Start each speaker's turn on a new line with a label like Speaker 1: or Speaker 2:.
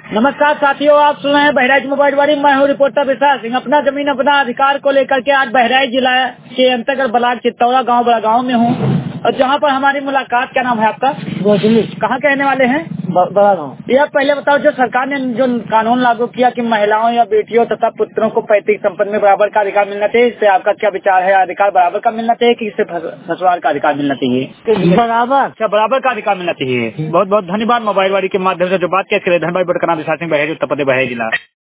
Speaker 1: नमस्कार साथियों, आप सुन रहे हैं बहराइच मोबाइल वाली। मैं हूँ रिपोर्टर विशाल सिंह। अपना जमीन अपना अधिकार को लेकर के आज बहराइच जिला के अंतर्गत ब्लॉक चित्तौड़ा गांव बड़ा गांव में हूँ, और जहाँ पर हमारी मुलाकात। क्या नाम है आपका? गोजली। कहाँ के रहने वाले हैं? बड़ा गांव। यह पहले बताओ, जो सरकार ने जो कानून लागू किया कि महिलाओं या बेटियों तथा पुत्रों को पैतृक संपत्ति में बराबर का अधिकार मिलना चाहिए, इससे आपका क्या विचार है? अधिकार बराबर का मिलना चाहिए कि इससे ससुराल का अधिकार मिलना चाहिए? बराबर। अच्छा, बराबर का अधिकार मिलना चाहिए। बहुत बहुत धन्यवाद मोबाइल वाली के माध्यम से जो बात किया। धन्यवाद। बड़ा नाम विशाल सिंह, बहराइच उत्तर प्रदेश, बहराइच जिला।